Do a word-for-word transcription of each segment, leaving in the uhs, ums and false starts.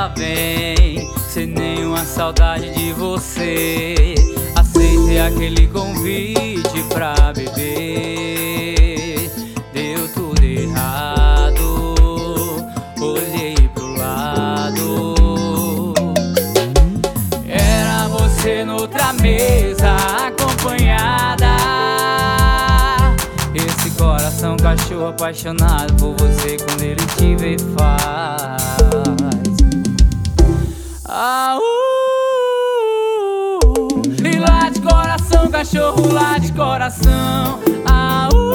tava bem, sem nenhuma saudade de você. Aceitei aquele convite pra beber. Deu tudo errado, olhei pro lado. Era você noutra mesa, acompanhada. Esse coração cachorro apaixonado por você, quando ele te vê faz ah, uh, e lá de coração, cachorro lá de coração. Ah, uh,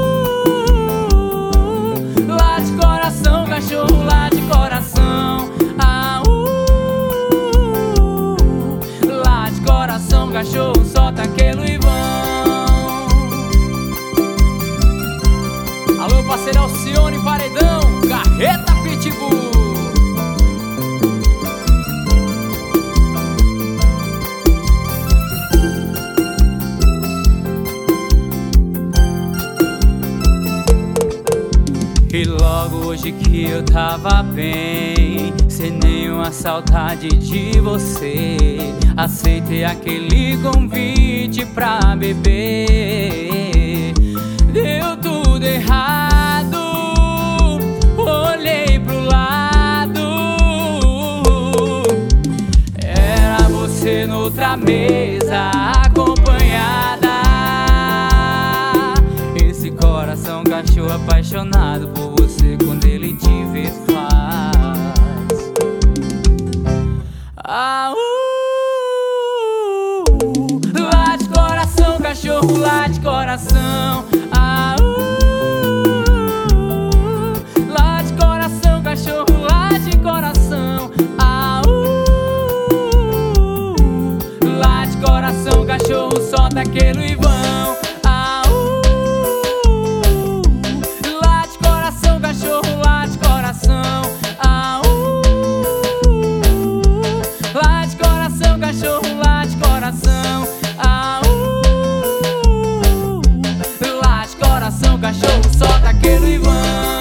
lá de coração, cachorro lá de coração. Ah, uh, lá de coração, cachorro solta aquele Ivan. Alô, parceiro Alcione Paredão, Carreta Pitbull. E logo hoje que eu tava bem, sem nenhuma saudade de você, aceitei aquele convite pra beber. Deu tudo errado, olhei pro lado. Era você noutra mesa, acompanhada. Esse coração cachorro apaixonado por você, quando ele te vê faz ah, uh, lá de coração, cachorro lá de coração. Ah, uh, lá de coração, cachorro lá de coração. Ah, uh, lá de coração, cachorro solta aquele Ivão. Ah, uh, lá de coração, cachorro lá de coração. Ah, uh, lá de coração, cachorro lá de coração. Ah, uh, lá de coração, cachorro solta aquele Ivan.